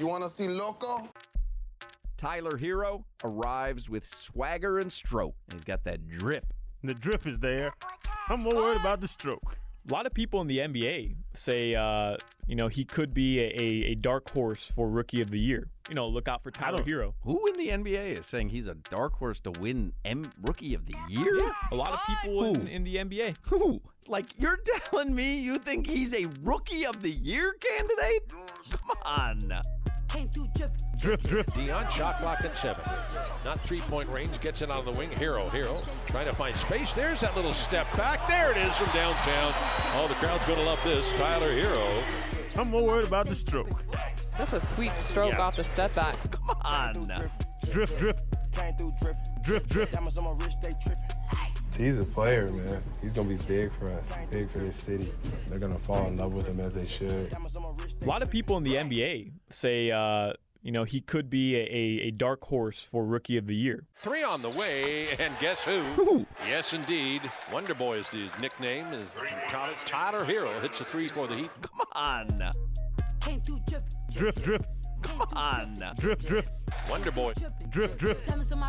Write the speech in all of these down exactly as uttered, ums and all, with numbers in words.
You want to see Loco? Tyler Hero arrives with swagger and stroke. And he's got that drip. The drip is there. I'm more worried about the stroke. A lot of people in the N B A say, uh, you know, he could be a, a, a dark horse for Rookie of the Year. You know, look out for Tyler Hero. Who in the N B A is saying he's a dark horse to win M- Rookie of the Year? Yeah, a lot of people in, in the N B A. Who? Like, you're telling me you think he's a Rookie of the Year candidate? Come on. Drip, drip. Dion, shot clock at seven. Not three-point range, gets it on the wing. Hero, Hero, trying to find space. There's that little step back. There it is from downtown. Oh, the crowd's going to love this. Tyler Hero. I'm more worried about the stroke. That's a sweet stroke Yeah. off the step back. Come on. Drip, drip. Drip, drip. He's a player, man. He's going to be big for us, big for this city. They're going to fall in love with him as they should. A lot of people in the N B A say, uh, you know, he could be a, a, a dark horse for Rookie of the Year. Three on the way, and guess who? Who? Yes, indeed. Wonder Boy is the nickname. Is college. Tyler Hero hits a three for the Heat. Come on. Drip, drip. Come on. Drip, drip. Wonder Boy. Drip, drip.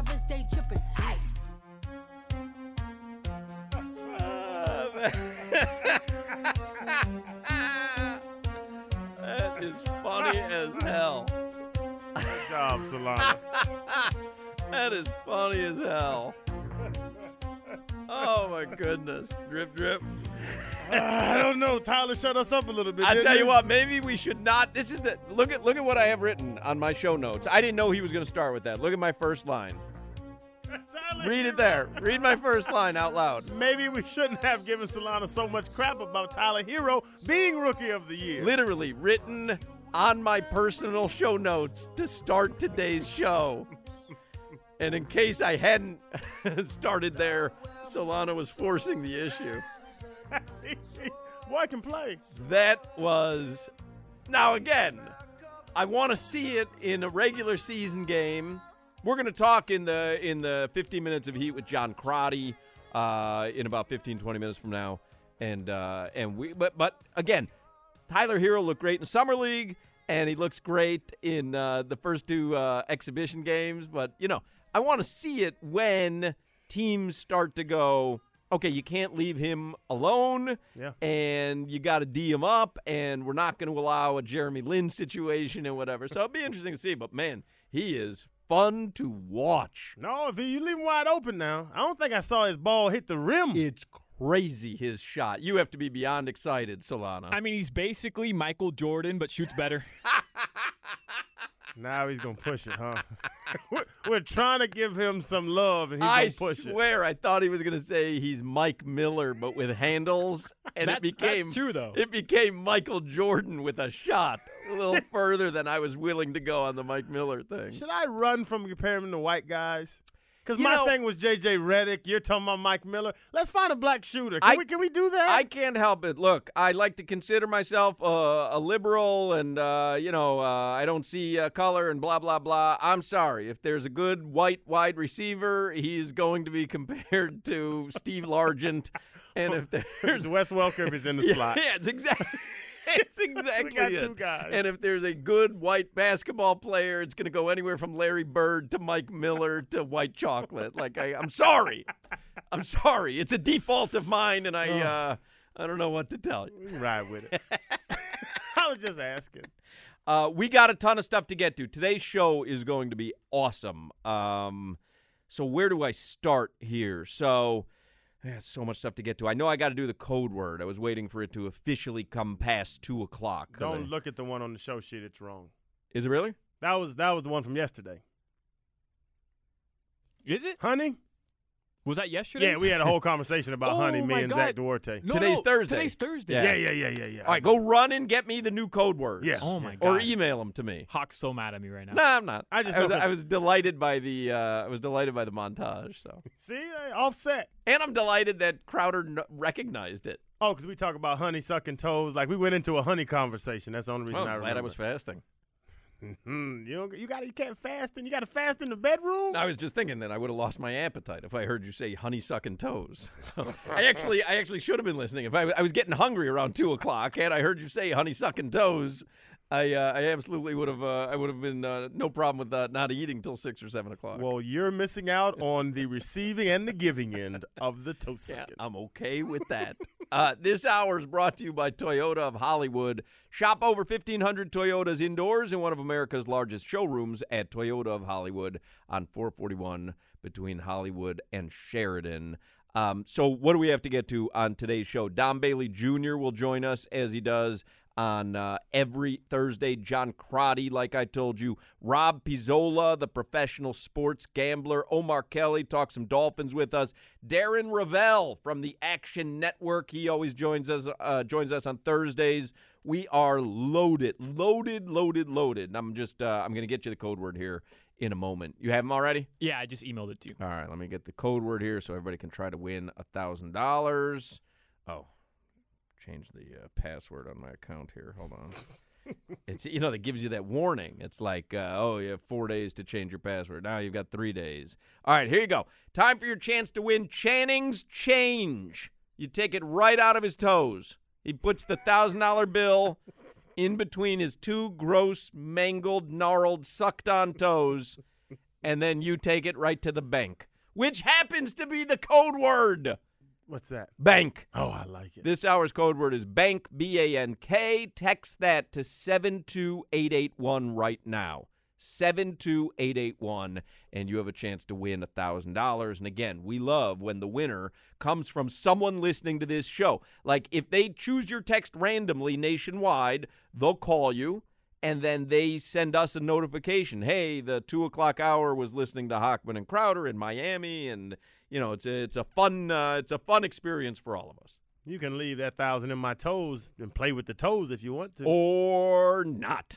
That is funny as hell. Good job, Solana. That is funny as hell. Oh, my goodness. Drip, drip. Uh, I don't know. Tyler shut us up a little bit. I didn't tell you he? what, maybe we should not. This is the look at look at what I have written on my show notes. I didn't know he was going to start with that. Look at my first line. Tyler Read Hero. it there. Read my first line out loud. Maybe we shouldn't have given Solana so much crap about Tyler Hero being Rookie of the Year. Literally written on my personal show notes to start today's show. And in case I hadn't started there, Solana was forcing the issue. Boy can play. That was now again. I want to see it in a regular season game. We're going to talk in the in the fifteen minutes of Heat with John Crotty uh, in about fifteen, twenty minutes from now, and uh, and we. But but again, Tyler Hero looked great in Summer League, and he looks great in uh, the first two uh, exhibition games. But you know, I want to see it when teams start to go, okay, you can't leave him alone, Yeah. and you got to D him up, and we're not going to allow a Jeremy Lin situation and whatever. So it'll be interesting to see. But, man, he is fun to watch. No, if you leave him wide open now, I don't think I saw his ball hit the rim. It's crazy, his shot. You have to be beyond excited, Solana. I mean, he's basically Michael Jordan, but shoots better. Now he's going to push it, huh? we're, we're trying to give him some love, and he's I going to push it. swear, I thought he was going to say he's Mike Miller, but with handles, and That's- it became that's true, though. It became Michael Jordan with a shot, a little further than I was willing to go on the Mike Miller thing. Should I run from comparing him to white guys? Because You my know- thing was J J Redick. You're talking about Mike Miller. Let's find a black shooter. Can, I- we, can we do that? I can't help it. Look, I like to consider myself uh, a liberal, and uh, you know, uh, I don't see uh, color and blah blah blah. I'm sorry. If there's a good white wide receiver, he's going to be compared to Steve Largent, and if there's Wes Welker is in the yeah, slot. yeah, it's exactly. It's exactly we got it. two guys. And if there's a good white basketball player, it's going to go anywhere from Larry Bird to Mike Miller to white chocolate. Like I, I'm sorry, I'm sorry. It's a default of mine, and I, uh, I don't know what to tell you. We can ride with it. I was just asking. Uh, we got a ton of stuff to get to. Today's show is going to be awesome. Um, so where do I start here? So. Yeah, so much stuff to get to. I know I got to do the code word. I was waiting for it to officially come past two o'clock. 'cause Don't I- look at the one on the show sheet. It's wrong. Is it really? That was that was the one from yesterday. Is it? Honey? Was that yesterday? Yeah, we had a whole conversation about Oh, Honey, me my and God. Zach Duarte. No, Today's no, Thursday. Today's Thursday. Yeah. Yeah, yeah, yeah, yeah, yeah. All right, go run and get me the new code words. Yeah. Oh, my Or God. email them to me. Hawk's so mad at me right now. No, I'm not. I just I was, know 'cause- I was delighted by the uh, I was delighted by the montage. So, See, uh, offset. and I'm delighted that Crowder n- recognized it. Oh, because we talk about honey sucking toes. Like we went into a honey conversation. That's the only reason Well, I I'm remember. glad I was fasting. Mm, you don't, you got you can't fast and you got to fast in the bedroom. I was just thinking that I would have lost my appetite if I heard you say honey sucking toes. So I actually I actually should have been listening. If I, I was getting hungry around two o'clock, and I heard you say honey sucking toes, I uh, I absolutely would have uh, I would have been uh, no problem with uh, not eating till six or seven o'clock. Well, you're missing out on the receiving and the giving end of the toast yeah, second. I'm okay with that. uh, this hour is brought to you by Toyota of Hollywood. Shop over fifteen hundred Toyotas indoors in one of America's largest showrooms at Toyota of Hollywood on four forty-one between Hollywood and Sheridan. Um, so what do we have to get to on today's show? Don Bailey Junior will join us as he does on uh, every Thursday. John Crotty, like I told you. Rob Pizzola, the professional sports gambler. Omar Kelly talks some Dolphins with us. Darren Ravel from the Action Network. He always joins us uh, joins us on Thursdays. We are loaded, loaded, loaded, loaded. And I'm just uh, I'm going to get you the code word here in a moment. You have them already? Yeah, I just emailed it to you. All right, let me get the code word here so everybody can try to win one thousand dollars. Oh. Change the uh, password on my account here. Hold on. It's, you know, that gives you that warning. It's like, uh, oh, you have four days to change your password. Now you've got three days. All right, here you go. Time for your chance to win Channing's Change. You take it right out of his toes. He puts the one thousand dollar bill in between his two gross, mangled, gnarled, sucked-on toes, and then you take it right to the bank, which happens to be the code word. What's that? Bank. Oh, I like it. This hour's code word is bank, B A N K. Text that to seven two eight eight one right now. seven two eight eight one, and you have a chance to win one thousand dollars. And again, we love when the winner comes from someone listening to this show. Like if they choose your text randomly nationwide, they'll call you, and then they send us a notification. Hey, the two o'clock hour was listening to Hochman and Crowder in Miami, and you know, it's a, it's a fun uh, it's a fun experience for all of us. You can leave that thousand in my toes and play with the toes if you want to. Or not.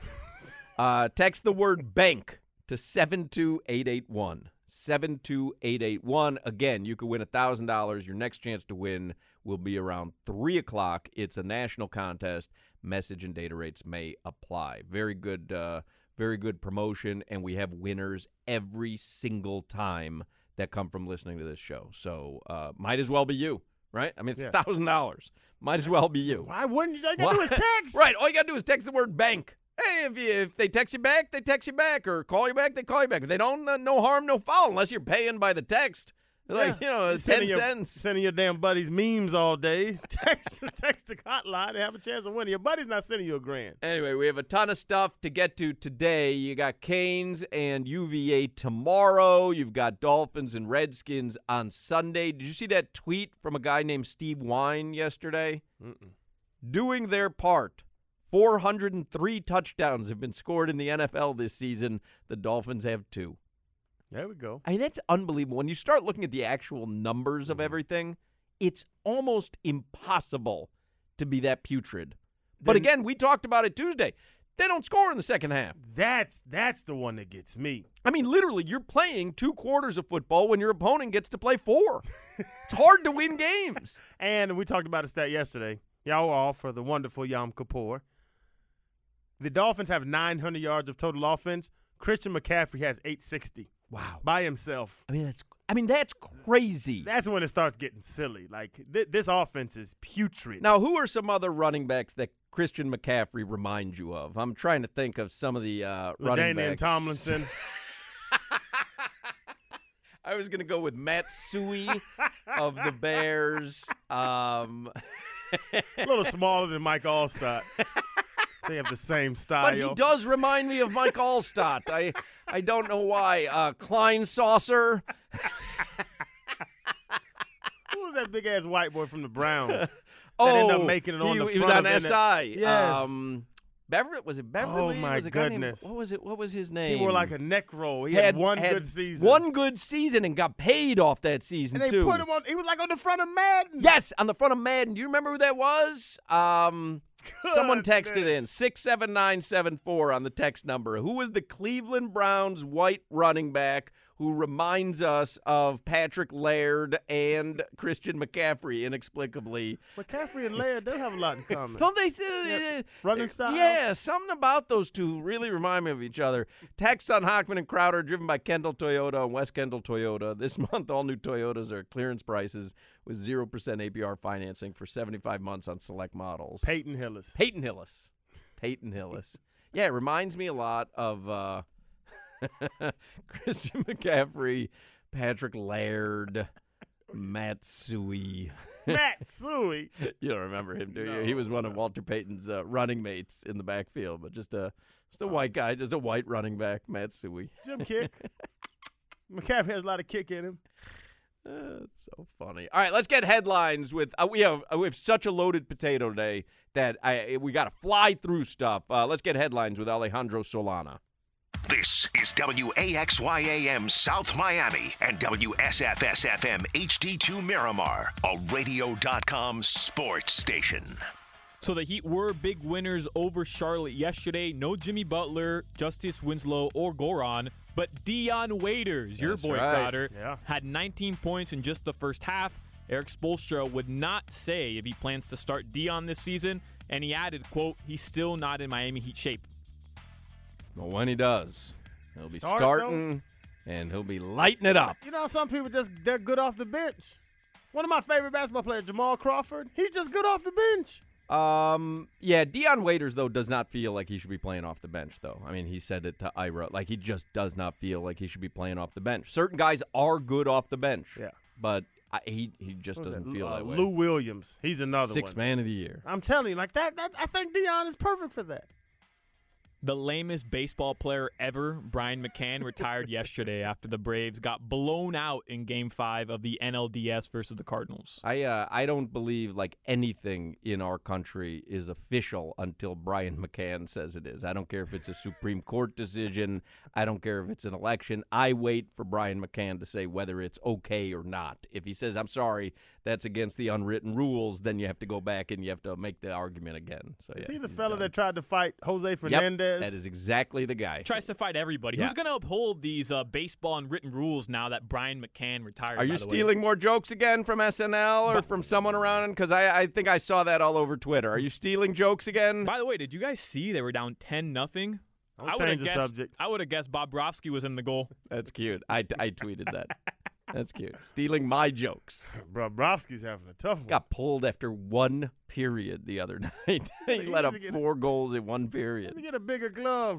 uh, text the word bank to seven two eight eight one. seven two eight eight one. Again, you could win one thousand dollars. Your next chance to win will be around three o'clock. It's a national contest. Message and data rates may apply. Very good, uh, very good promotion, and we have winners every single time that come from listening to this show. So uh, might as well be you, right? I mean, it's Yes. one thousand dollars. Might as well be you. Why wouldn't you? All you got to do is text. Right. All you got to do is text the word bank. Hey, if, you, if they text you back, they text you back. Or call you back, they call you back. If they don't, uh, no harm, no foul, unless you're paying by the text. Like, you know, You're ten sending your- cents. Sending your damn buddies memes all day. Text, text the hotline and have a chance of winning. Your buddy's not sending you a grand. Anyway, we have a ton of stuff to get to today. You got Canes and U V A tomorrow. You've got Dolphins and Redskins on Sunday. Did you see that tweet from a guy named Steve Wine yesterday? Mm-mm. Doing their part. four hundred three touchdowns have been scored in the N F L this season. The Dolphins have two. There we go. I mean, that's unbelievable. When you start looking at the actual numbers of everything, it's almost impossible to be that putrid. But Then- again, we talked about it Tuesday. They don't score in the second half. That's that's the one that gets me. I mean, literally, you're playing two quarters of football when your opponent gets to play four. It's hard to win games. And we talked about a stat yesterday. Y'all were all for the wonderful Yom Kippur. The Dolphins have nine hundred yards of total offense. Christian McCaffrey has eight sixty. Wow. By himself. I mean, that's I mean, that's crazy. That's when it starts getting silly. Like, th- this offense is putrid. Now, who are some other running backs that Christian McCaffrey reminds you of? I'm trying to think of some of the uh, running LaDainian backs. Tomlinson. I was going to go with Matt Suey of the Bears. Um, A little smaller than Mike Allstott. They have the same style. but he does remind me of Mike Allstott. I I don't know why. Uh, Klein Saucer. Who was that big ass white boy from the Browns? Oh, ended up making it on he, the he was front on of it. S I. Yes. Um, Beverly was it Beverly? Oh, my was a guy goodness. Named, what was it? What was his He name? wore like a neck roll. He had, one good season. One good season and got paid off that season and they too. put him on. He was like on the front of Madden. Yes, on the front of Madden. Do you remember who that was? Um, someone texted in Goodness. six seven nine seven four on the text number. Who was the Cleveland Browns white running back who reminds us of Patrick Laird and Christian McCaffrey inexplicably? McCaffrey and Laird, they have a lot in common. Don't they say Yeah, uh, running style? Yeah, something about those two really remind me of each other. Text on Hochman and Crowder, driven by Kendall Toyota and West Kendall Toyota. This month, all new Toyotas are at clearance prices with zero percent A P R financing for seventy-five months on select models. Peyton Hillis. Peyton Hillis. Peyton Hillis. Yeah, it reminds me a lot of uh, Christian McCaffrey, Patrick Laird, Matsui. Matsui. You don't remember him, do you? No, He was one no. of Walter Payton's uh, running mates in the backfield, but just a just a white guy, just a white running back, Matsui. Jim Kick. McCaffrey has a lot of kick in him. Uh, it's so funny. All right, let's get headlines with uh, we have uh, we have such a loaded potato today that I we got to fly through stuff. Uh, let's get headlines with Alejandro Solana. This is W A X Y A M South Miami and W S F S F M H D two Miramar, a radio dot com sports station. So the Heat were big winners over Charlotte yesterday. No Jimmy Butler, Justice Winslow, or Goran, but Dion Waiters, your That's boy right. Crowder, Yeah. had nineteen points in just the first half. Eric Spoelstra would not say if he plans to start Dion this season, and he added, quote, he's still not in Miami Heat shape. Well, when he does, he'll be Start, starting and he'll be lighting it up. You know, some people just, they're good off the bench. One of my favorite basketball players, Jamal Crawford, he's just good off the bench. Um, yeah, Dion Waiters, though, does not feel like he should be playing off the bench, though. I mean, he said it to Ira. Like, he just does not feel like he should be playing off the bench. Certain guys are good off the bench. Yeah. But I, he he just What was doesn't that? feel Uh, that way. Lou Williams, he's another Six one. man of the year. I'm telling you, like that, that, I think Dion is perfect for that. The lamest baseball player ever, Brian McCann, retired yesterday after the Braves got blown out in Game Five of the N L D S versus the Cardinals. I uh, I don't believe like anything in our country is official until Brian McCann says it is. I don't care if it's a Supreme Court decision. I don't care if it's an election. I wait for Brian McCann to say whether it's okay or not. If he says, I'm sorry, that's against the unwritten rules, then you have to go back and you have to make the argument again. So, Is yeah, he the he's fella done. that tried to fight Jose Yep, Fernandez? that is exactly the guy. Tries to fight everybody. Yeah. Who's going to uphold these uh, baseball and written rules now that Brian McCann retired? Are you by the way? stealing more jokes again from S N L or But- from someone around? Because I, I think I saw that all over Twitter. Are you stealing jokes again? By the way, did you guys see they were down ten nothing? Don't I would have change the guessed. subject. I would have guessed Bob Brofsky was in the goal. That's cute. I, I tweeted that. That's cute. Stealing my jokes. Bobrovsky's having a tough one. Got pulled after one period the other night. he let up needs to get- four goals in one Let period. me get a bigger glove.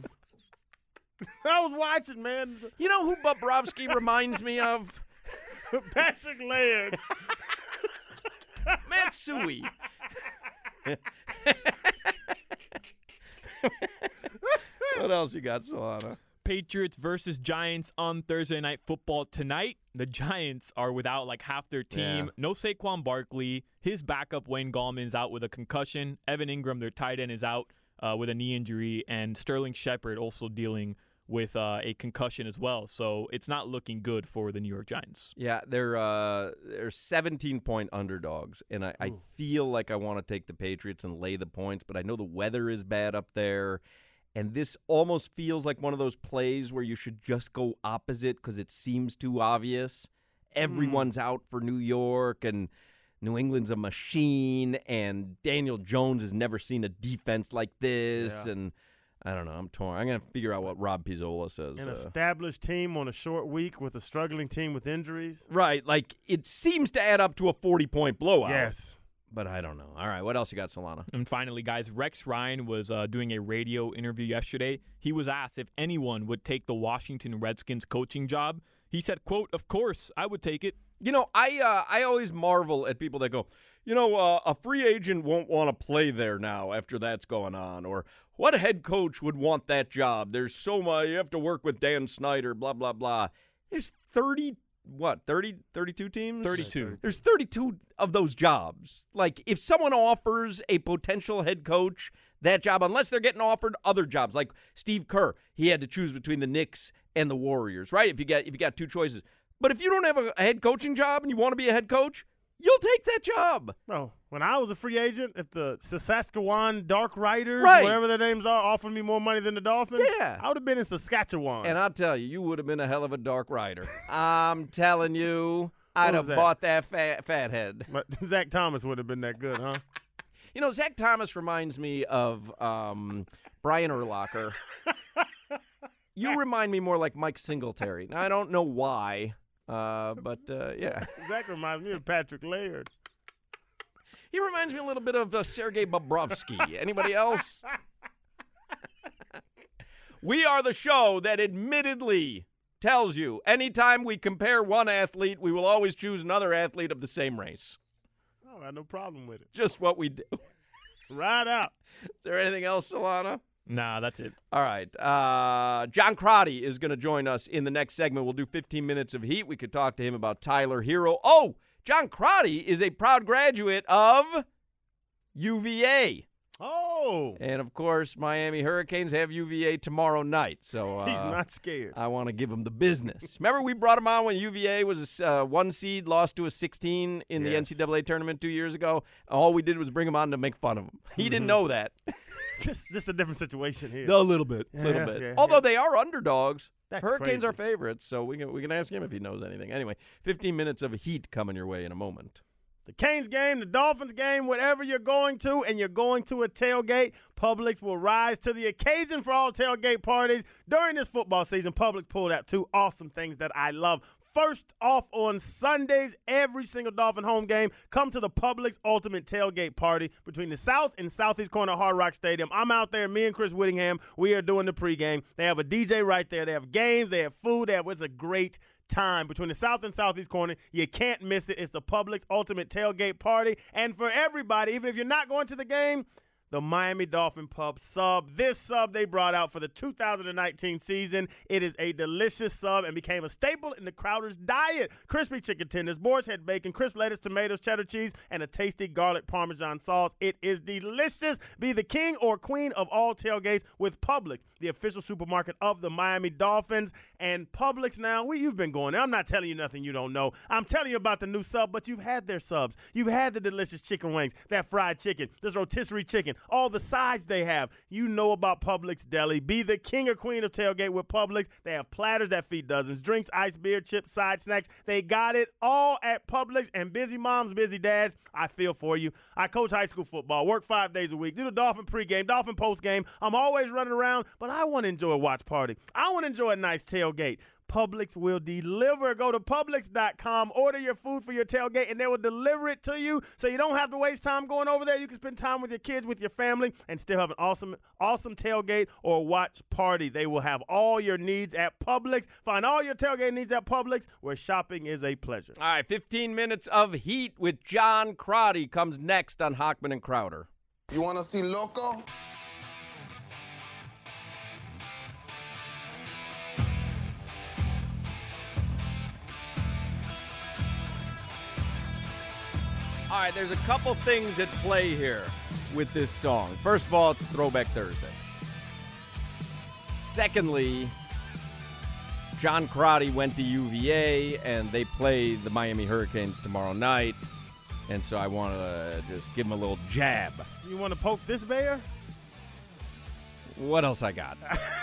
I was watching, man. You know who Bobrovsky reminds me of? Patrick Laird. Matsui. What else you got, Solana? Patriots versus Giants on Thursday Night Football tonight. The Giants are without like half their team. Yeah. No Saquon Barkley. His backup, Wayne Gallman's out with a concussion. Evan Ingram, their tight end, is out uh, with a knee injury. And Sterling Shepard also dealing with uh, a concussion as well. So it's not looking good for the New York Giants. Yeah, they're uh, they're seventeen-point underdogs, and I, I feel like I want to take the Patriots and lay the points, but I know the weather is bad up there, and this almost feels like one of those plays where you should just go opposite because it seems too obvious. Everyone's out for New York, and New England's a machine, and Daniel Jones has never seen a defense like this, Yeah. and I don't know. I'm torn. I'm going to figure out what Rob Pizzola says. An uh, established team on a short week with a struggling team with injuries. Right, like it seems to add up to a forty-point blowout. Yes. But I don't know. All right, what else you got, Solana? And finally, guys, Rex Ryan was uh, doing a radio interview yesterday. He was asked if anyone would take the Washington Redskins coaching job. He said, quote, of course, I would take it. You know, I uh, I always marvel at people that go, you know, uh, a free agent won't want to play there now after that's going on, or what head coach would want that job? There's so much, you have to work with Dan Snyder, blah, blah, blah. There's thirty, what, thirty, thirty-two teams? thirty-two. There's thirty-two of those jobs. Like, if someone offers a potential head coach that job, unless they're getting offered other jobs, like Steve Kerr, he had to choose between the Knicks and the Warriors, right? If you got if you got two choices. But if you don't have a head coaching job and you want to be a head coach, you'll take that job. Bro, when I was a free agent, if the Saskatchewan Dark Riders, Right. whatever their names are, offered me more money than the Dolphins, Yeah. I would have been in Saskatchewan. And I'll tell you, you would have been a hell of a dark rider. I'm telling you, I'd have was that? bought that fat, fat head. But Zach Thomas would have been that good, huh? You know, Zach Thomas reminds me of um, Brian Urlacher. You remind me more like Mike Singletary. Now, I don't know why, uh, but uh, yeah. Zach reminds me of Patrick Laird. He reminds me a little bit of uh, Sergei Bobrovsky. Anybody else? We are the show that admittedly tells you anytime we compare one athlete, we will always choose another athlete of the same race. I have no problem with it. Just what we do. Right out. Is there anything else, Solana? Nah, that's it. All right. Uh, John Crotty is going to join us in the next segment. We'll do fifteen minutes of heat. We could talk to him about Tyler Hero. Oh, John Crotty is a proud graduate of U V A. Oh. And, of course, Miami Hurricanes have U V A tomorrow night. So uh, He's not scared. I want to give him the business. Remember we brought him on when U V A was a uh, one seed, lost to a sixteen in the Yes. N C double A tournament two years ago? All we did was bring him on to make fun of him. He didn't know that. This, this is a different situation here. A little bit. A little Yeah, bit. yeah, Although yeah. they are underdogs. That's Hurricanes crazy. are favorites, so we can we can ask him if he knows anything. Anyway, fifteen minutes of heat coming your way in a moment. The Canes game, the Dolphins game, whatever you're going to, and you're going to a tailgate, Publix will rise to the occasion for all tailgate parties. During this football season, Publix pulled out two awesome things that I love. First off, on Sundays, every single Dolphin home game, come to the Publix Ultimate Tailgate Party between the south and southeast corner of Hard Rock Stadium. I'm out there, me and Chris Whittingham, we are doing the pregame. They have a D J right there. They have games, they have food. They have, it's a great time between the south and southeast corner. You can't miss it. It's the Publix Ultimate Tailgate Party. And for everybody, even if you're not going to the game, the Miami Dolphin Pub sub. This sub they brought out for the two thousand nineteen season. It is a delicious sub and became a staple in the Crowder's diet. Crispy chicken tenders, boar's head bacon, crisp lettuce, tomatoes, cheddar cheese, and a tasty garlic parmesan sauce. It is delicious. Be the king or queen of all tailgates with Publix, the official supermarket of the Miami Dolphins. And Publix now, well, you've been going there. I'm not telling you nothing you don't know. I'm telling you about the new sub, but you've had their subs. You've had the delicious chicken wings, that fried chicken, this rotisserie chicken, all the sides they have. You know about Publix Deli. Be the king or queen of tailgate with Publix. They have platters that feed dozens, drinks, ice, beer, chips, side snacks. They got it all at Publix. And busy moms, busy dads, I feel for you. I coach high school football, work five days a week, do the Dolphin pregame, Dolphin postgame. I'm always running around, but I want to enjoy a watch party. I want to enjoy a nice tailgate. Publix will deliver. Go to Publix dot com, order your food for your tailgate, and they will deliver it to you so you don't have to waste time going over there. You can spend time with your kids, with your family, and still have an awesome, awesome tailgate or watch party. They will have all your needs at Publix. Find all your tailgate needs at Publix, where shopping is a pleasure. All right, fifteen minutes of heat with John Crotty comes next on Hochman and Crowder. You want to see Loco? All right, there's a couple things at play here with this song. First of all, it's Throwback Thursday. Secondly, John Crotty went to U V A, and they play the Miami Hurricanes tomorrow night. And so I want to just give him a little jab. You want to poke this bear? What else I got?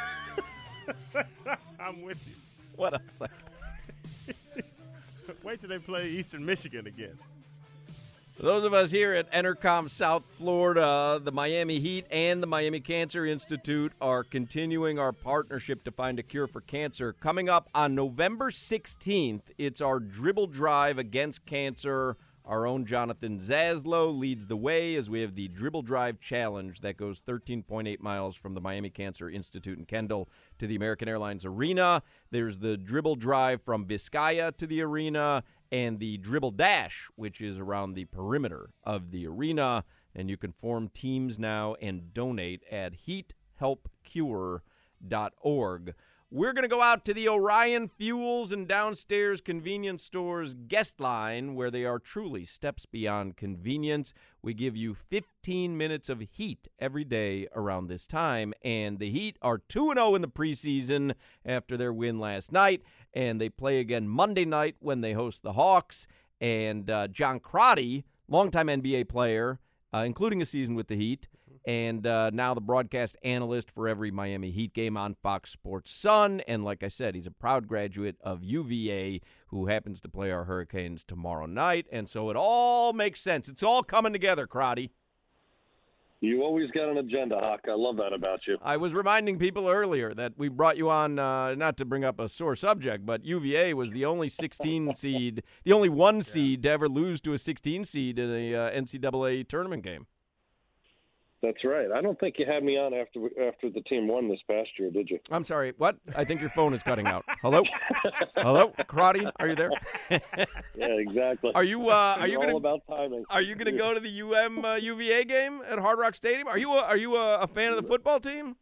I'm with you. What else I got? Wait till they play Eastern Michigan again. So those of us here at Entercom South Florida, the Miami Heat and the Miami Cancer Institute are continuing our partnership to find a cure for cancer. Coming up on November sixteenth, it's our Dribble Drive Against Cancer. Our own Jonathan Zaslow leads the way as we have the Dribble Drive Challenge that goes thirteen point eight miles from the Miami Cancer Institute in Kendall to the American Airlines Arena. There's the Dribble Drive from Vizcaya to the arena, and the Dribble Dash, which is around the perimeter of the arena. And you can form teams now and donate at heat help cure dot org. We're going to go out to the Orion Fuels and Downstairs Convenience Stores guest line, where they are truly steps beyond convenience. We give you fifteen minutes of heat every day around this time, and the Heat are two and oh in the preseason after their win last night, and they play again Monday night when they host the Hawks. And uh, John Crotty, longtime N B A player, uh, including a season with the Heat, and uh, now the broadcast analyst for every Miami Heat game on Fox Sports Sun. And like I said, he's a proud graduate of U V A who happens to play our Hurricanes tomorrow night. And so it all makes sense. It's all coming together, Crotty. You always got an agenda, Hawk. I love that about you. I was reminding people earlier that we brought you on, uh, not to bring up a sore subject, but U V A was the only sixteen seed, the only one seed to ever lose to a sixteen seed in a uh, N C double A tournament game. That's right. I don't think you had me on after after the team won this past year, did you? I'm sorry. What? I think your phone is cutting out. Hello? Hello? Karate, are you there? Yeah, exactly. Are you uh are It's you all going to about timing. Are you going to go to the U M uh, U V A game at Hard Rock Stadium? Are you a, are you a, a fan of the football team?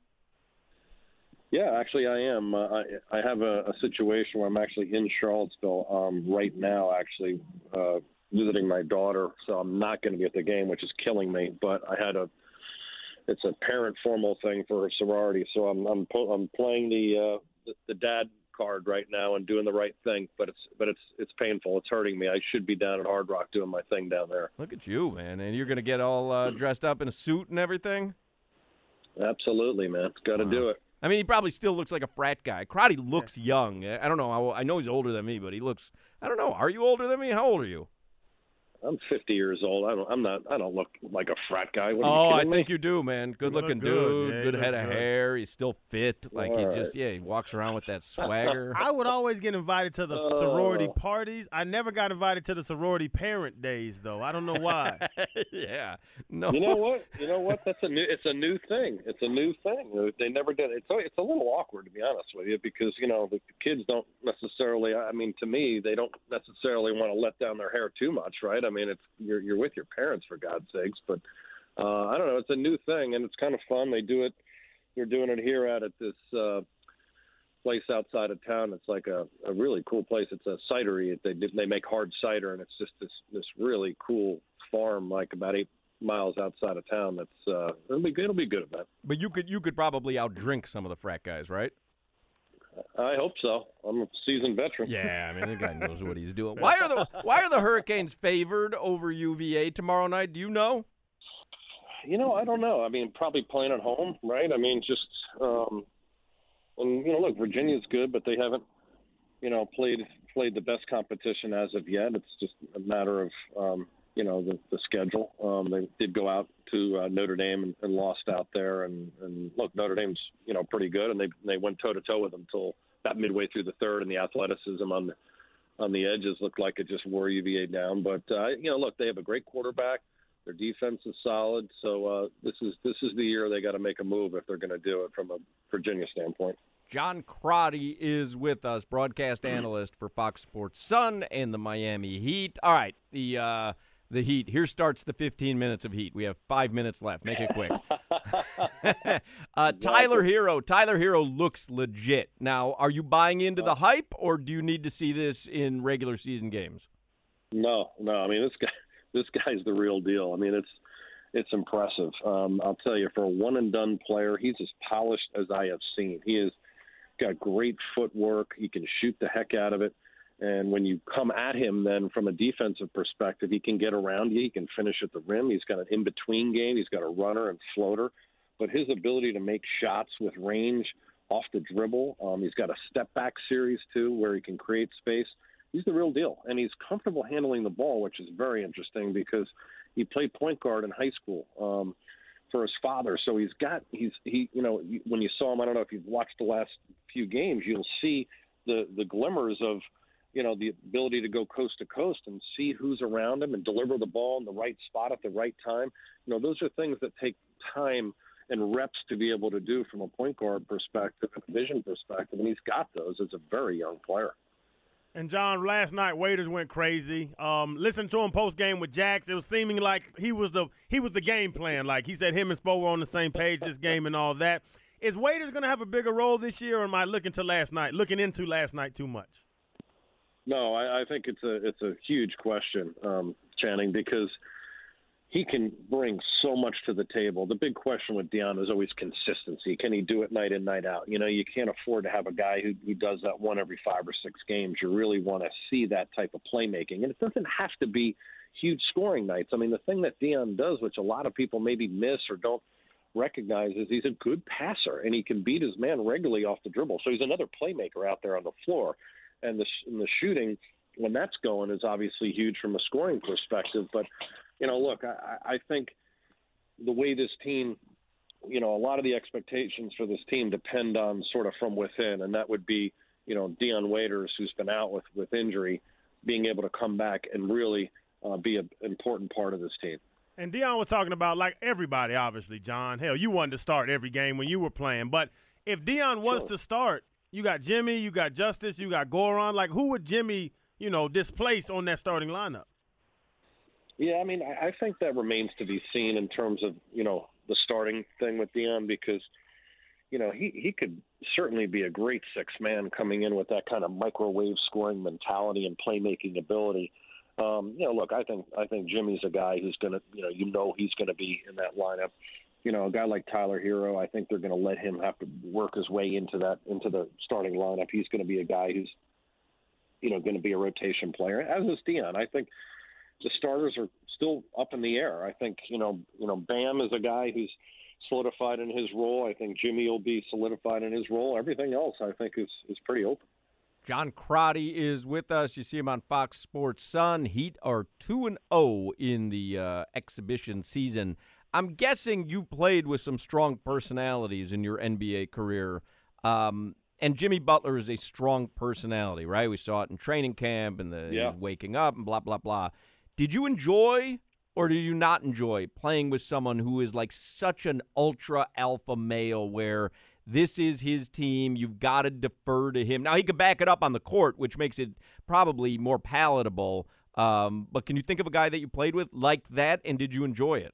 Yeah, actually, I am. Uh, I I have a, a situation where I'm actually in Charlottesville um, right now, actually uh, visiting my daughter. So I'm not going to be at the game, which is killing me. But I had a it's a parent formal thing for a sorority, so I'm I'm po- I'm playing the, uh, the the dad card right now and doing the right thing. But it's but it's it's painful. It's hurting me. I should be down at Hard Rock doing my thing down there. Look at you, man. And you're going to get all uh, dressed up in a suit and everything? Absolutely, man. Got to Wow. do it. I mean, he probably still looks like a frat guy. Karate looks young. I don't know. I, I know he's older than me, but he looks – I don't know. Are you older than me? How old are you? I'm fifty years old. I don't. I'm not. I don't look like a frat guy. What, are Oh, you I kidding think me? you do, man. Good look looking good. dude. Yeah, he good head looks of good. hair. He's still fit. Like he All just – right. yeah, he walks around with that swagger. I would always get invited to the Oh. sorority parties. I never got invited to the sorority parent days, though. I don't know why. Yeah. No. You know what? You know what? That's a new. It's a new thing. It's a new thing. They never did. It's it's a little awkward, to be honest with you, because you know the kids don't necessarily. I mean, to me, they don't necessarily want to let down their hair too much, right? I mean, it's you're you're with your parents for God's sakes, but uh, I don't know. It's a new thing, and it's kind of fun. They do it. They're doing it here out at this uh, place outside of town. It's like a, a really cool place. It's a cidery. They they make hard cider, and it's just this this really cool farm, like about eight miles outside of town. That's uh, it'll be it'll be a good event. But you could you could probably outdrink some of the frat guys, right? I hope so. I'm a seasoned veteran. Yeah, I mean the guy knows what he's doing. Why are the Why are the Hurricanes favored over U V A tomorrow night? Do you know? You know, I don't know. I mean, probably playing at home, right? I mean, just um, and you know, look, Virginia's good, but they haven't, you know, played played the best competition as of yet. It's just a matter of um, you know the, the schedule. Um, they did go out to uh, Notre Dame and, and lost out there, and, and look, Notre Dame's you know pretty good, and they they went toe to toe with them until about midway through the third, and the athleticism on the on the edges looked like it just wore U V A down. But uh, you know, look, they have a great quarterback. Their defense is solid, so uh, this is this is the year they got to make a move if they're going to do it from a Virginia standpoint. John Crotty is with us, broadcast analyst for Fox Sports Sun and the Miami Heat. All right, the uh, the Heat. Here starts the fifteen minutes of Heat. We have five minutes left. Make it quick. uh, Tyler Hero. Tyler Hero looks legit. Now, are you buying into the hype, or do you need to see this in regular season games? No, no. I mean, this guy, this guy's the real deal. I mean, it's it's impressive. Um, I'll tell you, for a one and done player, he's as polished as I have seen. He has got great footwork. He can shoot the heck out of it. And when you come at him, then from a defensive perspective, he can get around you. He can finish at the rim. He's got an in-between game. He's got a runner and floater. But his ability to make shots with range off the dribble, um, he's got a step-back series, too, where he can create space. He's the real deal. And he's comfortable handling the ball, which is very interesting because he played point guard in high school um, for his father. So he's got – he's he you know, when you saw him, I don't know if you've watched the last few games, you'll see the, the glimmers of – you know, the ability to go coast to coast and see who's around him and deliver the ball in the right spot at the right time. You know, those are things that take time and reps to be able to do from a point guard perspective, a vision perspective, and he's got those as a very young player. And, John, last night Waiters went crazy. Um, listen to him post-game with Jax. It was seeming like he was the he was the game plan. Like he said him and Spo were on the same page this game and all that. Is Waiters going to have a bigger role this year, or am I looking to last night, looking into last night too much? No, I, I think it's a it's a huge question, um, Channing, because he can bring so much to the table. The big question with Deion is always consistency. Can he do it night in, night out? You know, you can't afford to have a guy who, who does that one every five or six games. You really want to see that type of playmaking. And it doesn't have to be huge scoring nights. I mean, the thing that Deion does, which a lot of people maybe miss or don't recognize, is he's a good passer, and he can beat his man regularly off the dribble. So he's another playmaker out there on the floor. And the, and the shooting, when that's going, is obviously huge from a scoring perspective. But, you know, look, I, I think the way this team, you know, a lot of the expectations for this team depend on sort of from within, and that would be, you know, Dion Waiters, who's been out with, with injury, being able to come back and really uh, be an important part of this team. And Deion was talking about, like everybody, obviously, John. Hell, you wanted to start every game when you were playing. But if Deion was Sure. to start, you got Jimmy, you got Justice, you got Goron. Like, who would Jimmy, you know, displace on that starting lineup? Yeah, I mean, I I think that remains to be seen in terms of, you know, the starting thing with Deion because, you know, he, he could certainly be a great six-man coming in with that kind of microwave scoring mentality and playmaking ability. Um, you know, look, I think I think Jimmy's a guy who's going to, you know, you know he's going to be in that lineup. You know, a guy like Tyler Hero, I think they're going to let him have to work his way into that into the starting lineup. He's going to be a guy who's, you know, going to be a rotation player, as is Deion. I think the starters are still up in the air. I think, you know, you know, Bam is a guy who's solidified in his role. I think Jimmy will be solidified in his role. Everything else, I think, is is pretty open. John Crotty is with us. You see him on Fox Sports Sun. Heat are two and oh in the uh, exhibition season. I'm guessing you played with some strong personalities in your N B A career. Um, and Jimmy Butler is a strong personality, right? We saw it in training camp and the Yeah. he's waking up and blah, blah, blah. Did you enjoy or did you not enjoy playing with someone who is like such an ultra alpha male where this is his team, you've got to defer to him? Now, he could back it up on the court, which makes it probably more palatable. Um, but can you think of a guy that you played with like that, and did you enjoy it?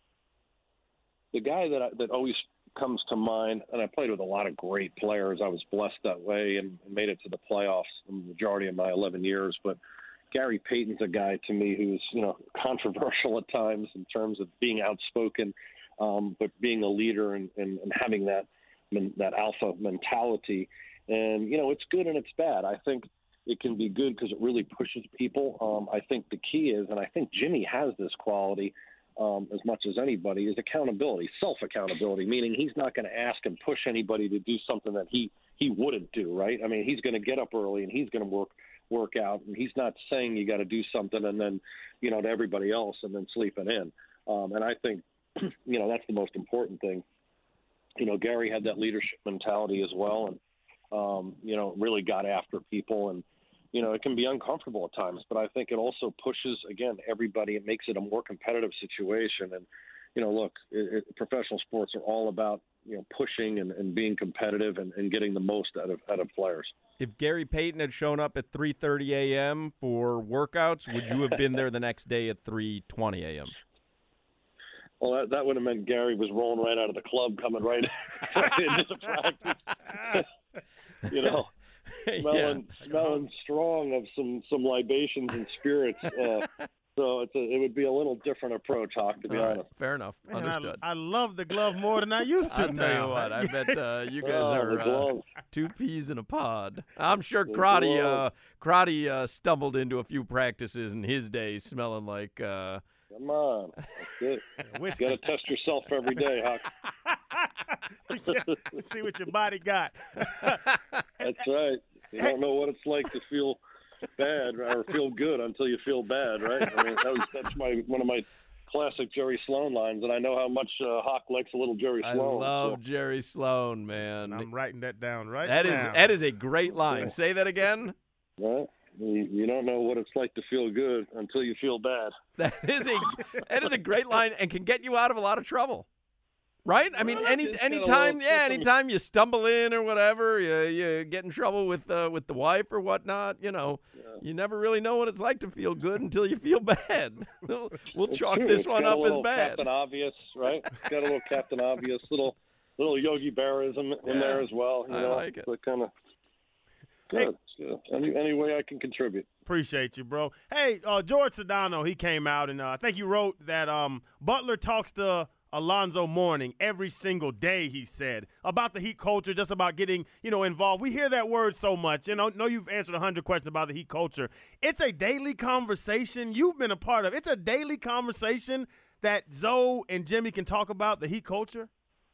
The guy that I, that always comes to mind, and I played with a lot of great players. I was blessed that way and made it to the playoffs the majority of my eleven years. But Gary Payton's a guy to me who's, you know, controversial at times in terms of being outspoken, um, but being a leader and, and, and having that that alpha mentality. And, you know, it's good and it's bad. I think it can be good because it really pushes people. Um, I think the key is, and I think Jimmy has this quality um, as much as anybody, is accountability, self-accountability, meaning he's not going to ask and push anybody to do something that he, he wouldn't do, right? I mean, he's going to get up early and he's going to work work out, and he's not saying you got to do something and then, you know, to everybody else and then sleep it in. Um, and I think, you know, that's the most important thing. You know, Gary had that leadership mentality as well, and, um, you know, really got after people. And, you know, it can be uncomfortable at times, but I think it also pushes, again, everybody. It makes it a more competitive situation. And, you know, look, it, it, professional sports are all about, you know, pushing and, and being competitive and, and getting the most out of out of players. If Gary Payton had shown up at three thirty a.m. for workouts, would you have been there the next day at three twenty a.m.? Well, that, that would have meant Gary was rolling right out of the club, coming right, right into the practice. You know, smelling, Yeah. smelling strong of some, some libations and spirits. Uh, so it's a, it would be a little different approach, Hawk, to be All right, honest. fair enough. Man, Understood. I, I love the glove more than I used to I'll tell now. you what, I bet uh, you guys Oh, are the uh, glove. two peas in a pod. I'm sure The Crotty, uh, glove. Crotty uh, stumbled into a few practices in his day smelling like uh, – Come on. That's it. Whiskey. Got to test yourself every day, Hawk. Yeah, see what your body got. That's right. You don't know what it's like to feel bad or feel good until you feel bad, right? I mean, that was, that's my one of my classic Jerry Sloan lines, and I know how much uh, Hawk likes a little Jerry I Sloan. love so. Jerry Sloan, man. I'm writing that down right That is now. that is a great line. Say that again. Right? You, you don't know what it's like to feel good until you feel bad. That is a that is a great line and can get you out of a lot of trouble. Right? I mean, Well, any it's got a anytime, little yeah, something- anytime you stumble in or whatever, you you get in trouble with uh, with the wife or whatnot. You know, you never really know what it's like to feel good until you feel bad. we'll we'll It's chalk true. this It's one got a up as little bad. Captain Obvious, right? It's got a little Captain Obvious, little little Yogi Berraism in Yeah, there as well. You I know, like it. So kind of good. good. Any any way I can contribute. Appreciate you, bro. Hey, uh, George Sedano, he came out, and uh, I think you wrote that um, Butler talks to Alonzo Mourning every single day, he said, about the Heat culture, just about getting, you know, involved. We hear that word so much. You know, know you've answered one hundred questions about the Heat culture. It's a daily conversation you've been a part of. It's a daily conversation that Zoe and Jimmy can talk about the Heat culture.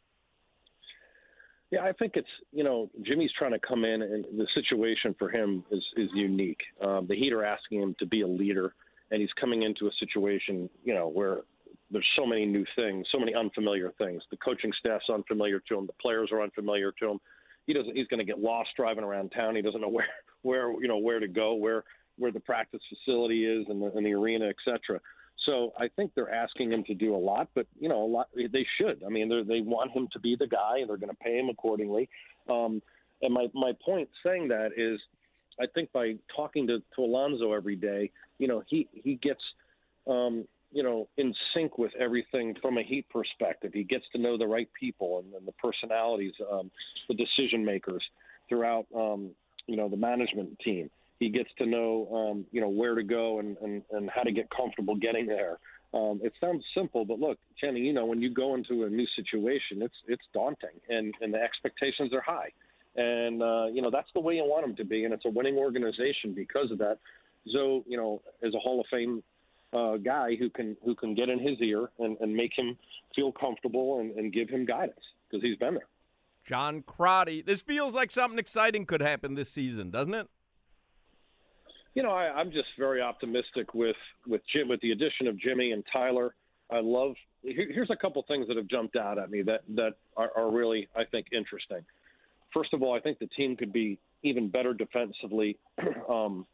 Yeah, I think it's, you know, Jimmy's trying to come in, and the situation for him is, is unique. Um, the Heat are asking him to be a leader, and he's coming into a situation, you know, where there's so many new things, so many unfamiliar things. The coaching staff's unfamiliar to him. The players are unfamiliar to him. He doesn't. He's going to get lost driving around town. He doesn't know where, where you know, where to go, where where the practice facility is, and the, and the arena, et cetera. So I think they're asking him to do a lot, but, you know, a lot they should. I mean, they want him to be the guy, and they're going to pay him accordingly. Um, and my, my point saying that is I think by talking to, to Alonzo every day, you know, he, he gets, um, you know, in sync with everything from a Heat perspective. He gets to know the right people and, and the personalities, um, the decision makers throughout, um, you know, the management team. He gets to know, um, you know, where to go and, and, and how to get comfortable getting there. Um, it sounds simple, but look, Channing, you know, when you go into a new situation, it's it's daunting, and, and the expectations are high. And, uh, you know, that's the way you want them to be, and it's a winning organization because of that. So, you know, as a Hall of Fame uh, guy who can who can get in his ear and, and make him feel comfortable and, and give him guidance because he's been there. John Crotty. This feels like something exciting could happen this season, doesn't it? You know, I, I'm just very optimistic with with Jim, with the addition of Jimmy and Tyler. I love. Here, here's a couple things that have jumped out at me that that are, are really, I think, interesting. First of all, I think the team could be even better defensively um,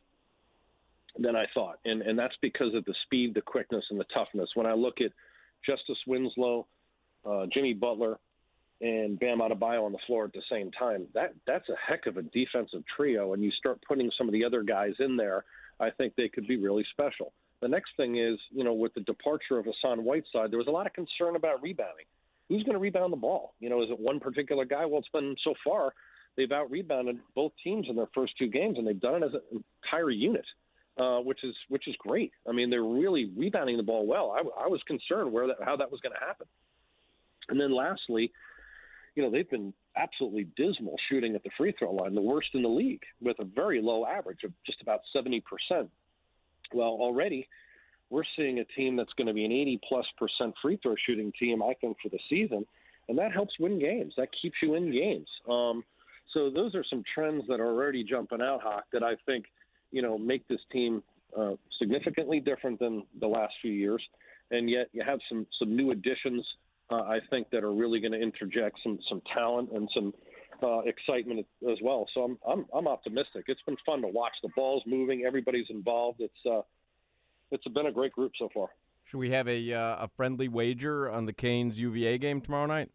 than I thought, and and that's because of the speed, the quickness, and the toughness. When I look at Justice Winslow, uh, Jimmy Butler, and Bam Adebayo on the floor at the same time, that that's a heck of a defensive trio, and you start putting some of the other guys in there, I think they could be really special. The next thing is, you know, with the departure of Hassan Whiteside, there was a lot of concern about rebounding. Who's going to rebound the ball? You know, is it one particular guy? Well, it's been so far, they've out-rebounded both teams in their first two games, and they've done it as an entire unit, uh, which is which is great. I mean, they're really rebounding the ball well. I, I was concerned where that, how that was going to happen. And then lastly, you know, they've been absolutely dismal shooting at the free throw line, the worst in the league, with a very low average of just about seventy percent. Well, already we're seeing a team that's going to be an eighty-plus percent free throw shooting team, I think, for the season, and that helps win games. That keeps you in games. Um, so those are some trends that are already jumping out, Hawk, that I think, you know, make this team uh, significantly different than the last few years, and yet you have some, some new additions Uh, I think that are really going to interject some some talent and some uh, excitement as well. So I'm I'm I'm optimistic. It's been fun to watch. The ball's moving. Everybody's involved. It's uh, it's been a great group so far. Should we have a uh, a friendly wager on the Canes U V A game tomorrow night?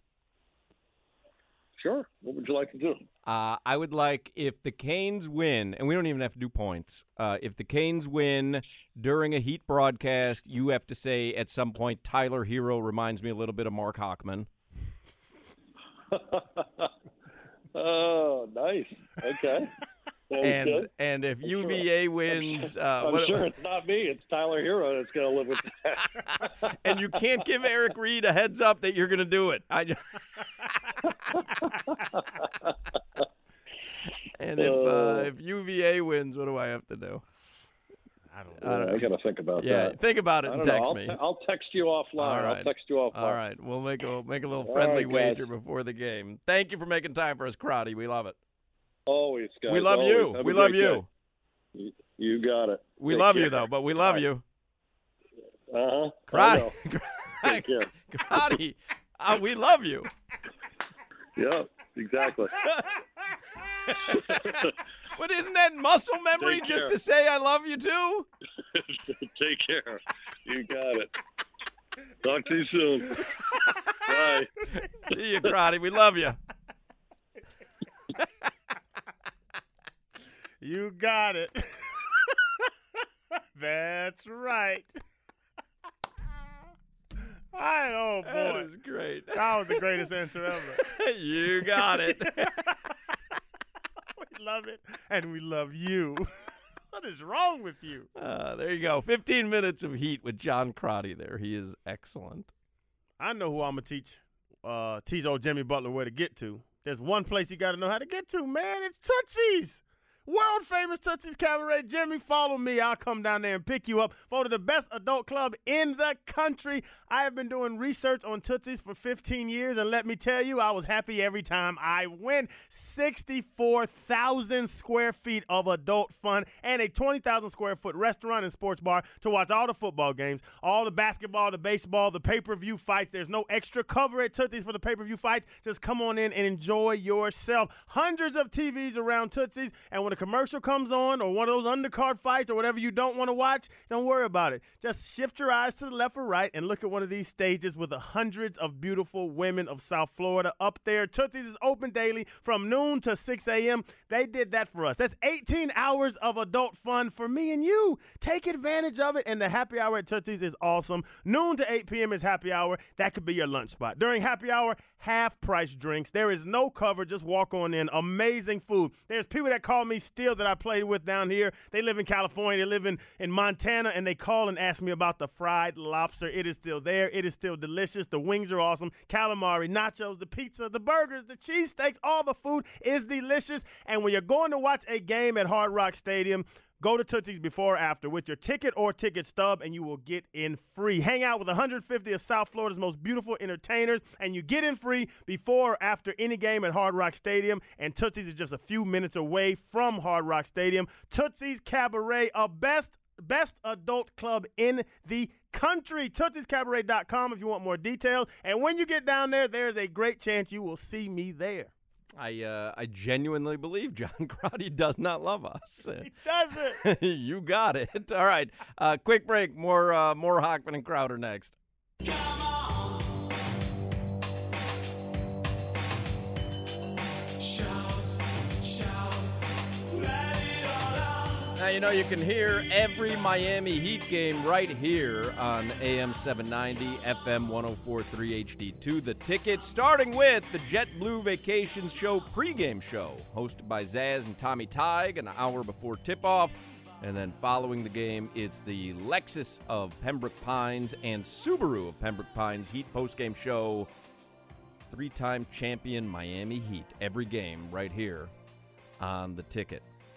Sure. What would you like to do? Uh, I would like, if the Canes win, and we don't even have to do points, uh, if the Canes win during a Heat broadcast, you have to say at some point, Tyler Hero reminds me a little bit of Mark Hockman. Oh, nice. Okay. And good. and if U V A wins, uh, I'm what, sure it's not me. It's Tyler Hero that's going to live with that. And you can't give Eric Reed a heads up that you're going to do it. I just and if uh, if U V A wins, what do I have to do? I don't know. I, don't know. I got to think about yeah, that. think about it and text I'll, me. I'll text you offline. All right. I'll text you offline. All right. We'll make a make a little All friendly right, wager before the game. Thank you for making time for us, Crotty. We love it. Always, guys. We love Always. you. Have We a love great you. day. You got it. We Take love care. you, though, but we love you. Uh-huh. Crotty. Take care. Crotty, uh, we love you. Yeah, exactly. But isn't that muscle memory Take just care. to say I love you, too? Take care. You got it. Talk to you soon. Bye. See you, Crotty. We love you. You got it. That's right. I, oh, boy. That is great. That was the greatest answer ever. You got it. We love it, and we love you. What is wrong with you? Uh, there you go. fifteen minutes of Heat with John Crotty there. He is excellent. I know who I'm going to teach, uh, teach old Jimmy Butler where to get to. There's one place you got to know how to get to, man. It's Tootsie's. World famous Tootsie's Cabaret. Jimmy, follow me. I'll come down there and pick you up. Voted the best adult club in the country. I have been doing research on Tootsie's for fifteen years, and let me tell you, I was happy every time I went. sixty-four thousand square feet of adult fun and a twenty thousand square foot restaurant and sports bar to watch all the football games, all the basketball, the baseball, the pay-per-view fights. There's no extra cover at Tootsie's for the pay-per-view fights. Just come on in and enjoy yourself. Hundreds of T Vs around Tootsie's, and when when a commercial comes on or one of those undercard fights or whatever you don't want to watch, don't worry about it. Just shift your eyes to the left or right and look at one of these stages with the hundreds of beautiful women of South Florida up there. Tootsie's is open daily from noon to six a.m. They did that for us. That's eighteen hours of adult fun for me and you. Take advantage of it, and the happy hour at Tootsie's is awesome. Noon to eight p.m. is happy hour. That could be your lunch spot. During happy hour, half-price drinks. There is no cover. Just walk on in. Amazing food. There's people that call me still that I played with down here. They live in California. They live in, in Montana, and they call and ask me about the fried lobster. It is still there. It is still delicious. The wings are awesome. Calamari, nachos, the pizza, the burgers, the cheesesteaks, all the food is delicious. And when you're going to watch a game at Hard Rock Stadium, go to Tootsie's before or after with your ticket or ticket stub, and you will get in free. Hang out with one hundred fifty of South Florida's most beautiful entertainers, and you get in free before or after any game at Hard Rock Stadium. And Tootsie's is just a few minutes away from Hard Rock Stadium. Tootsie's Cabaret, a best best adult club in the country. Tootsies Cabaret dot com if you want more details. And when you get down there, there's a great chance you will see me there. I uh, I genuinely believe John Crotty does not love us. He doesn't. You got it. All right. Uh, quick break. More uh, more Hochman and Crowder next. Come on. Shout, shout, let it all out. Now, you know, you can hear every Miami Heat game right here on A M seven ninety, F M one oh four point three H D two. The Ticket, starting with the JetBlue Vacations Show pregame show, hosted by Zaz and Tommy Tighe, an hour before tip-off. And then following the game, it's the Lexus of Pembroke Pines and Subaru of Pembroke Pines Heat postgame show. Three-time champion Miami Heat, every game right here on The Ticket.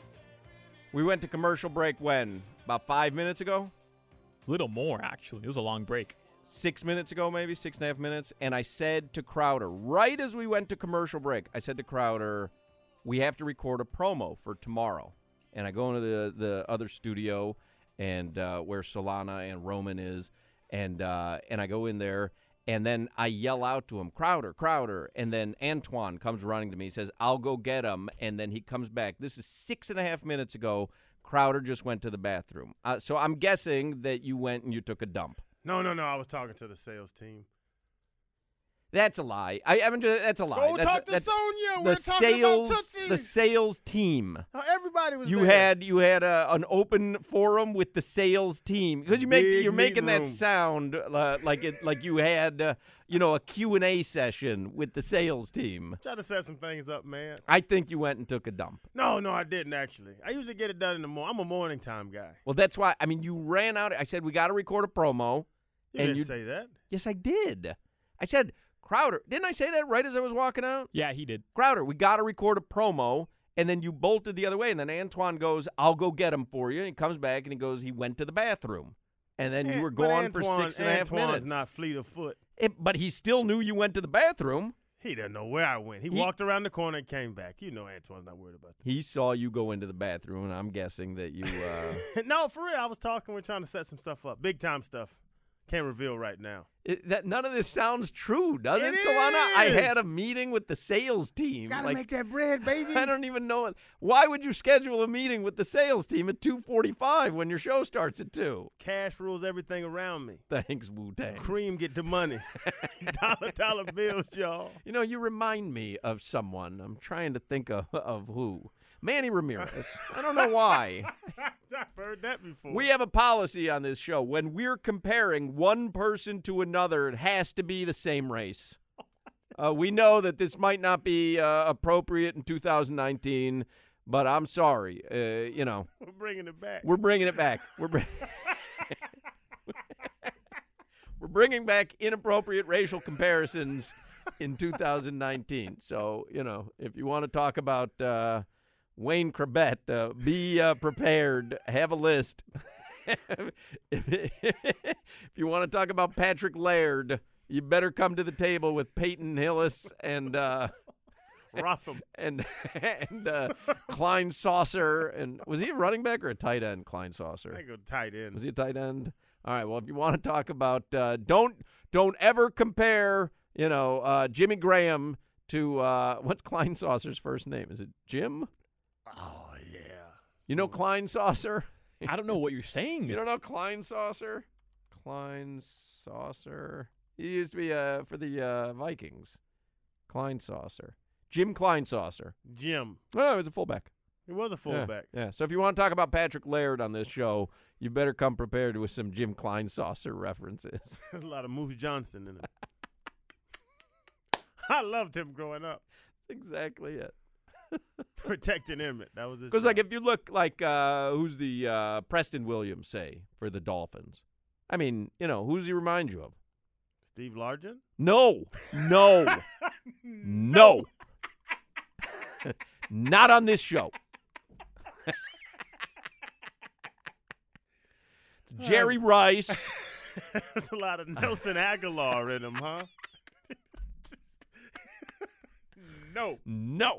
We went to commercial break when? About five minutes ago? A little more, actually. It was a long break. Six minutes ago, maybe, six and a half minutes. And I said to Crowder, right as we went to commercial break, I said to Crowder, we have to record a promo for tomorrow. And I go into the, the other studio and uh, where Solana and Roman is, and uh, and I go in there, and then I yell out to him, Crowder, Crowder. And then Antoine comes running to me. He says, I'll go get him. And then he comes back. This is six and a half minutes ago. Crowder just went to the bathroom. Uh, so I'm guessing that you went and you took a dump. No, no, no. I was talking to the sales team. That's a lie. I, I mean, that's a lie. Go that's talk a, to that's Sonia. The We're talking sales, about Tootsies. the sales team. Oh, everybody was You there. had you had a, an open forum with the sales team because you make Big you're making meeting that room. sound uh, like it like you had uh, you know a Q and A session with the sales team. Try to set some things up, man. I think you went and took a dump. No, no, I didn't actually. I usually get it done in the morning. I'm a morning time guy. Well, that's why. I mean, you ran out. I said we got to record a promo. You and didn't you say that. Yes, I did. I said. Crowder, didn't I say that right as I was walking out? Yeah, he did. Crowder, we got to record a promo, and then you bolted the other way, and then Antoine goes, I'll go get him for you, and he comes back, and he goes, he went to the bathroom. And then you were But gone Antoine, for six and a half Antoine's minutes. not fleet of foot. It, but he still knew you went to the bathroom. He doesn't know where I went. He, He- walked around the corner and came back. You know Antoine's not worried about He saw you go into the bathroom, and I'm guessing that you uh, – that. No, for real. I was talking. We're trying to set some stuff up. Big time stuff. Can't reveal right now. it, that none of this sounds true, does it, It Solana? I is. had a meeting with the sales team. Gotta Like, make that bread, baby. I don't even know it. Why would you schedule a meeting with the sales team at two forty-five when your show starts at two? Cash rules everything around me. Thanks, Wu-Tang. Cream get the money. dollar, dollar bills, y'all. You know, you remind me of someone. I'm trying to think of, of who. Manny Ramirez. I don't know why. I've heard that before. We have a policy on this show. When we're comparing one person to another, it has to be the same race. Uh, we know that this might not be uh, appropriate in two thousand nineteen, but I'm sorry. Uh, you know, We're bringing it back. we're bringing it back. We're bring- We're bringing back inappropriate racial comparisons in two thousand nineteen. So, you know, if you want to talk about uh, Wayne Krebet, uh, be uh, prepared. Have a list. If you want to talk about Patrick Laird, you better come to the table with Peyton Hillis and uh, Rotham. and and uh, Klein Saucer. And was he a running back or a tight end? Klein Saucer. I go tight end. Was he a tight end? All right. Well, if you want to talk about, uh, don't don't ever compare, you know, uh, Jimmy Graham to uh, what's Klein Saucer's first name? Is it Jim? Oh yeah. You know Klein Saucer? I don't know what you're saying. You don't know Klein Saucer? Klein Saucer. He used to be uh, for the uh, Vikings. Klein Saucer. Jim Klein Saucer. Jim. Oh, he was a fullback. He was a fullback. Yeah. yeah. So if you want to talk about Patrick Laird on this show, you better come prepared with some Jim Klein Saucer references. There's a lot of Moose Johnson in it. I loved him growing up. Exactly it. Protecting Emmett. That was his Because, job. like, if you look like uh, who's the uh, Preston Williams, say, for the Dolphins. I mean, you know, who does he remind you of? Steve Largent? No. No. no. Not on this show. It's Jerry Rice. There's a lot of Nelson Aguilar in him, huh? No. No.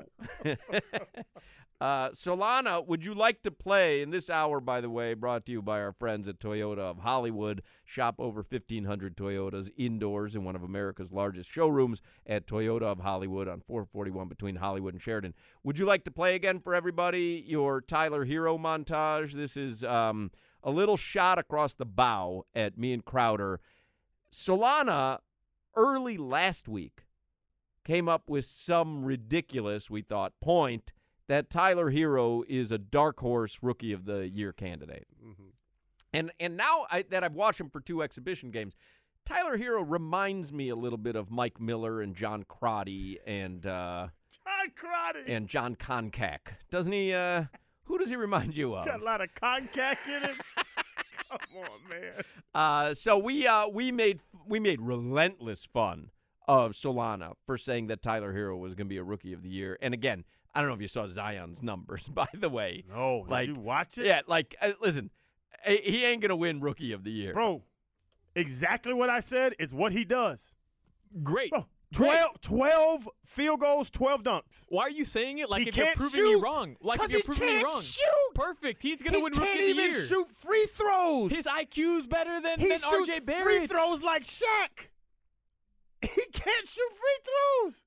uh, Solana, would you like to play in this hour, by the way, brought to you by our friends at Toyota of Hollywood. Shop over fifteen hundred Toyotas indoors in one of America's largest showrooms at Toyota of Hollywood on four forty-one between Hollywood and Sheridan. Would you like to play again for everybody your Tyler Hero montage? This is um, a little shot across the bow at me and Crowder. Solana, early last week, came up with some ridiculous, we thought, point that Tyler Hero is a dark horse rookie of the year candidate. Mm-hmm. And and now I, that I've watched him for two exhibition games, Tyler Hero reminds me a little bit of Mike Miller and John Crotty and uh, John Crotty and John Koncak. Doesn't he? Uh, who does he remind you of? Got a lot of Koncak in him. Come on, man. Uh, so we uh, we made we made relentless fun of Solana for saying that Tyler Hero was going to be a rookie of the year. And again, I don't know if you saw Zion's numbers, by the way. No, did like, you watch it? Yeah, like, uh, listen, he ain't going to win rookie of the year. Bro, exactly what I said is what he does. Great. Bro, twelve, twelve field goals, twelve dunks. Why are you saying it like he if you're can't proving shoot. me wrong? Like if he you're proving can't me wrong. Shoot. Perfect. He's going to he win can't rookie of the even year. shoot free throws. His I Q's better than, he than shoots R J Barrett. free throws like Shaq. He can't shoot free throws.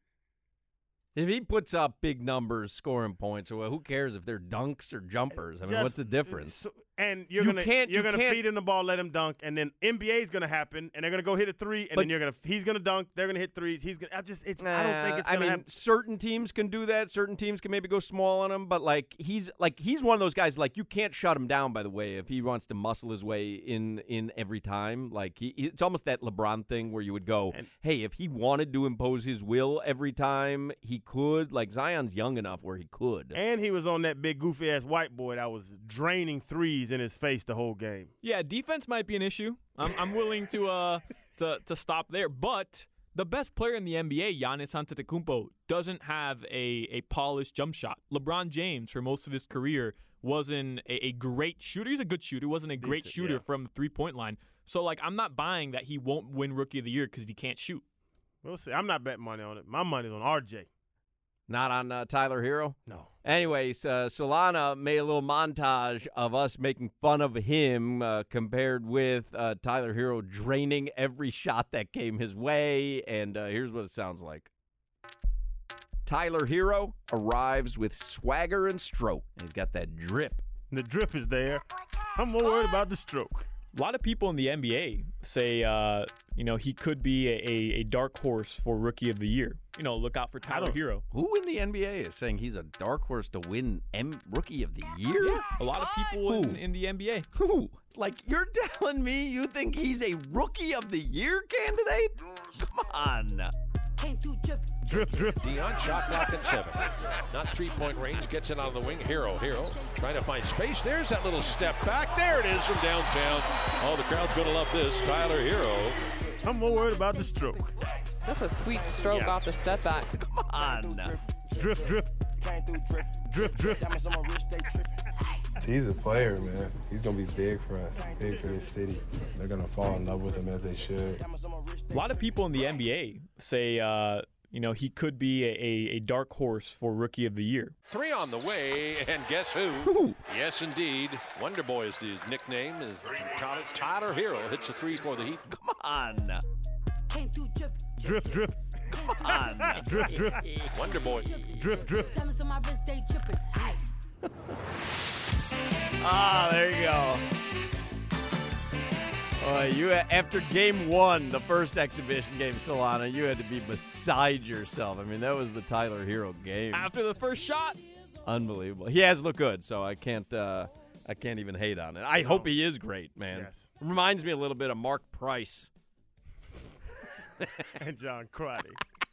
If he puts up big numbers scoring points, well, who cares if they're dunks or jumpers? I mean, Just- what's the difference? So, and you're You gonna can't- you're you gonna can't- feed him the ball, let him dunk, and then N B A is gonna happen, and they're gonna go hit a three, and But- then you're gonna he's gonna dunk, they're gonna hit threes, he's gonna. I just it's I don't think it's Nah, gonna I mean, happen. certain teams can do that. Certain teams can maybe go small on him, but like he's like he's one of those guys. Like you can't shut him down. By the way, if he wants to muscle his way in in every time, like he, it's almost that LeBron thing where you would go, And- hey, if he wanted to impose his will every time, he could. Like Zion's young enough where he could. And he was on that big goofy ass white boy that was draining threes in his face the whole game. Yeah, defense might be an issue. I'm, I'm willing to uh to to stop there, but the best player in the N B A, Giannis Antetokounmpo, doesn't have a, a polished jump shot. LeBron James, for most of his career, wasn't a, a great shooter. He's a good shooter. He wasn't a great Decent, shooter yeah. from the three-point line. So, like, I'm not buying that he won't win Rookie of the Year because he can't shoot. We'll see. I'm not betting money on it. My money's on R J. Not on uh, Tyler Hero? No. Anyways, uh, Solana made a little montage of us making fun of him uh, compared with uh, Tyler Hero draining every shot that came his way. And uh, here's what it sounds like. Tyler Hero arrives with swagger and stroke. And he's got that drip. The drip is there. I'm more worried about the stroke. A lot of people in the N B A say, uh, you know, he could be a, a, a dark horse for Rookie of the Year. You know, look out for Tyler Hero. Who in the N B A is saying he's a dark horse to win M- Rookie of the Year? Yeah, a lot of people Who? in, in the N B A. Who? Like, you're telling me you think he's a Rookie of the Year candidate? Come on. Drip, drip. Dion shot clock at seven. Not three-point range. Gets it on the wing. Hero, Hero. Trying to find space. There's that little step back. There it is from downtown. Oh, the crowd's going to love this. Tyler Hero. I'm more worried about the stroke. That's a sweet stroke Yeah. off the step back. Come on. Drip, drip. Drip, drip. He's a player, man. He's going to be big for us, big for this city. They're going to fall in love with him as they should. A lot of people in the N B A say, uh, you know, he could be a, a, a dark horse for Rookie of the Year. Three on the way, and guess who? Who? Yes, indeed. Wonder Boy is his nickname. Is college. Tyler Hero hits a three for the Heat. Come on. Drip, drip. Come on. Drip, drip. Wonder Boy. Drip, drip. Ah, there you go. Boy, you after game one, the first exhibition game, Solana, you had to be beside yourself. I mean, that was the Tyler Hero game. After the first shot. Unbelievable. He has looked good, so I can't uh, I can't even hate on it. I No. hope he is great, man. Yes. Reminds me a little bit of Mark Price. And John Crotty.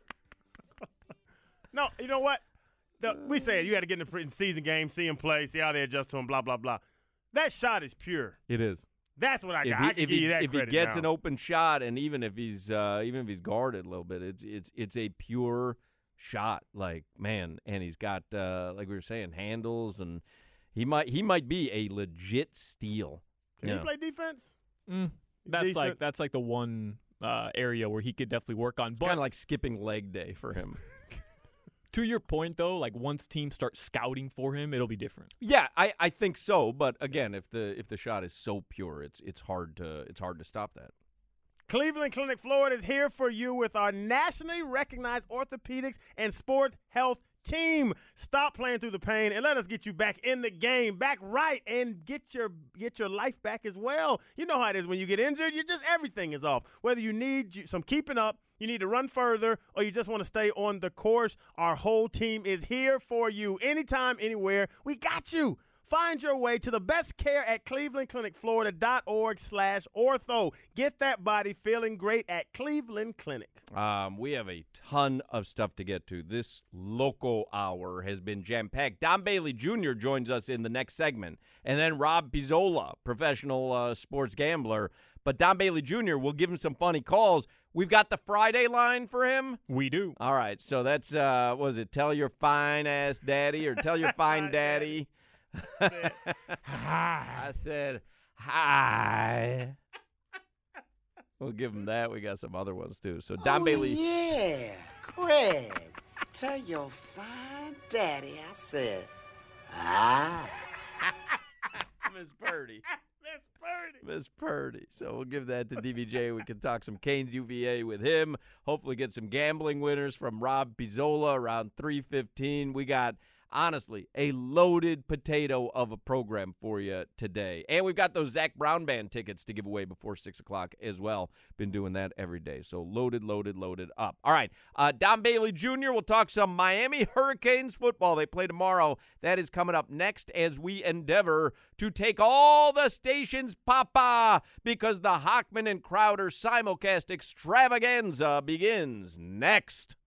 No, you know what? The, we said you got to get in the pre-season game, see him play, see how they adjust to him, blah, blah, blah. That shot is pure. It is. That's what I If got. he, I can if give he, you that if he credit gets now. an open shot, and even if he's uh, even if he's guarded a little bit, it's it's it's a pure shot. Like, man, and he's got uh, like we were saying, handles, and he might he might be a legit steal. Can you he know. play defense? Mm, that's Decent. like that's like the one uh, area where he could definitely work on. But Kind of like skipping leg day for him. to your point, though, like once teams start scouting for him, it'll be different. Yeah, I, I think so. But again, if the if the shot is so pure, it's it's hard to it's hard to stop that. Cleveland Clinic Florida is here for you with our nationally recognized orthopedics and sport health team. Stop playing through the pain and let us get you back in the game, back right, and get your get your life back as well. You know how it is when you get injured. You just everything is off. Whether you need you- some keeping up, you need to run further, or you just want to stay on the course, our whole team is here for you. Anytime, anywhere, we got you. Find your way to the best care at cleveland clinic florida dot org slash ortho. Get that body feeling great at Cleveland Clinic. Um, we have a ton of stuff to get to. This local hour has been jam-packed. Don Bailey Junior joins us in the next segment. And then Rob Pizzola, professional uh, sports gambler. But Don Bailey Junior, we'll give him some funny calls. We've got the Friday line for him. We do. All right, so that's, uh, what was it, tell your fine-ass daddy or tell your fine daddy? I said, hi. We'll give him that. We got some other ones, too. So Don oh, Bailey. Yeah, Craig. Tell your fine daddy I said, ah. Miss Purdy. Miss Purdy. Miss Purdy. So we'll give that to D B J. We can talk some Canes U V A with him. Hopefully get some gambling winners from Rob Pizzola around three fifteen. We got, honestly, a loaded potato of a program for you today. And we've got those Zach Brown Band tickets to give away before six o'clock as well. Been doing that every day. So loaded, loaded, loaded up. All right. Uh, Don Bailey Junior will talk some Miami Hurricanes football. They play tomorrow. That is coming up next as we endeavor to take all the stations, Papa, because the Hockman and Crowder simulcast extravaganza begins next.